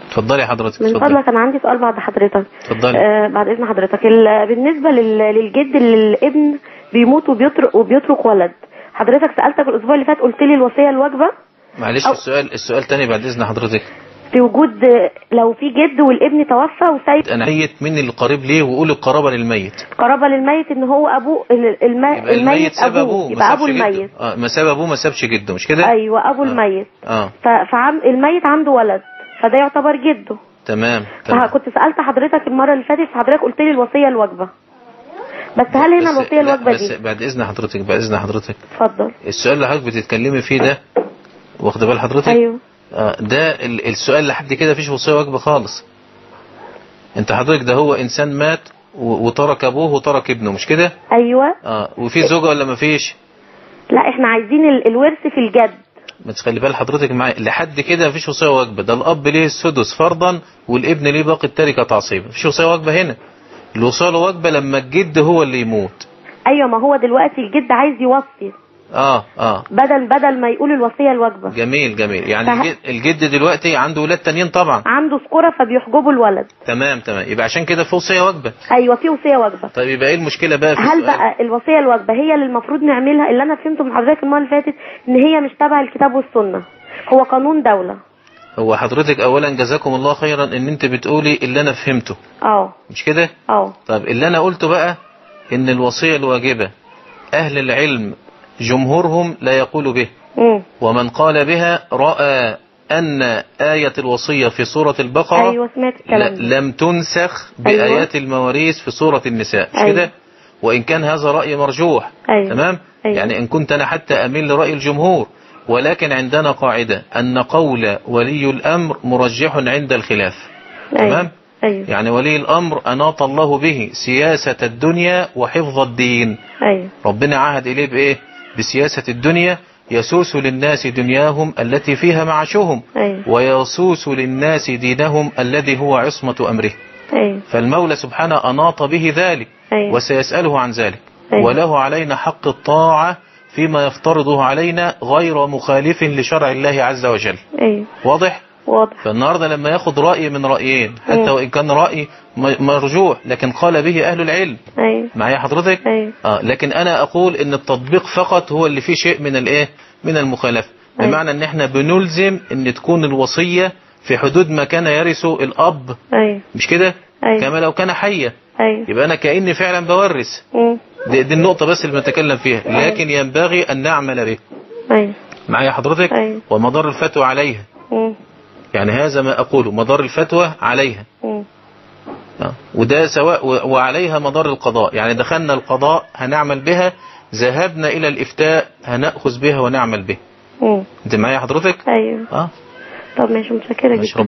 اتفضلي حضرتك. من فضلك انا عندي سؤال بعد حضرتك. اتفضلي. بعد اذن حضرتك، بالنسبه للجد اللي الابن بيموت وبيترك ولد، حضرتك سالتك الاسبوع اللي فات قلت لي الوصيه الواجبه. معلش السؤال تاني بعد اذن حضرتك. في وجود لو في جد والابن توفى وسايب انا ميت، مين اللي قريب ليه؟ وقول القرابه للميت. قرابه للميت ان هو ابوه الميت ساب ابوه، يبقى ابو الميت. ما ساب ابوه ما سابش جده، مش كده؟ ايوه ابو الميت. الميت عنده ولد فده يعتبر جده. تمام. كنت سالت حضرتك المره اللي فاتت، حضرتك قلت لي الوصيه الواجبه، بس هل هنا الوصيه الواجبه دي؟ بس بعد اذن حضرتك اتفضل. السؤال اللي حضرتك بتتكلمي فيه ده، واخده بال حضرتك؟ ايوه. ده السؤال لحد كده مفيش وصيه واجبه خالص. انت حضرتك ده هو انسان مات وترك ابوه وترك ابنه، مش كده؟ ايوه. وفي زوجه ولا مفيش؟ لا احنا عايزين الورث في الجد. ما تخلي بال حضرتك معايا، لحد كده مفيش وصيه واجبه. ده الاب ليه السدس فرضا والابن ليه باقي التركه تعصيبا، مفيش وصيه واجبه هنا. الوصيه الواجبه لما الجد هو اللي يموت. ايوه، ما هو دلوقتي الجد عايز يوصي. بدل ما يقول الوصيه الواجبه. جميل. يعني الجد دلوقتي عنده ولاد تانيين طبعا، عنده ذكوره فبيحجبوا الولد. تمام. يبقى عشان كده في وصيه واجبه. ايوه في وصيه واجبه. طيب يبقى ايه المشكله بقى في هل بقى الوصيه الواجبه هي اللي المفروض نعملها؟ اللي انا فهمته من حضرتك المره اللي فاتت ان هي مش تبع الكتاب والسنه، هو قانون دوله. هو حضرتك اولا جزاكم الله خيرا ان انت بتقولي اللي انا فهمته. مش كده؟ طب اللي انا قلته بقى ان الوصيه الواجبه اهل العلم جمهورهم لا يقول به. ومن قال بها رأى أن آية الوصية في سورة البقرة أيوة سمعت الكلام لم تنسخ بآيات المواريث في سورة النساء، مش كده؟ وإن كان هذا رأي مرجوح. تمام؟ يعني إن كنت أنا حتى أميل لرأي الجمهور، ولكن عندنا قاعدة أن قول ولي الأمر مرجح عند الخلاف. تمام؟ يعني ولي الأمر أناط الله به سياسة الدنيا وحفظ الدين. ربنا عهد إليه بإيه؟ بسياسة الدنيا، يسوس للناس دنياهم التي فيها معاشهم، ويسوس للناس دينهم الذي هو عصمة أمره. فالمولى سبحانه أناط به ذلك، وسيسأله عن ذلك، وله علينا حق الطاعة فيما يفترضه علينا غير مخالف لشرع الله عز وجل. واضح؟ فالنهاردة لما ياخد رأي من رأيين حتى وإن كان رأي مرجوح لكن قال به أهل العلم. معايا حضرتك؟ لكن أنا أقول إن التطبيق فقط هو اللي فيه شيء من الإيه؟ من المخالفة. بمعنى إن إحنا بنلزم إن تكون الوصية في حدود ما كان يرث الأب. مش كده؟ كما لو كان حيا. يبقى أنا كأني فعلا بورث. دي النقطة بس اللي بنتكلم فيها، لكن ينبغي أن نعمل به. معايا حضرتك؟ ومدار الفتوى عليها. يعني هذا ما أقوله، مدار الفتوى عليها. وده سواء وعليها مدار القضاء. يعني دخلنا القضاء هنعمل بها، ذهبنا إلى الإفتاء هنأخذ بها ونعمل بها. انت معايا حضرتك؟ ايوه. طب ماشي، متشكرة جدا.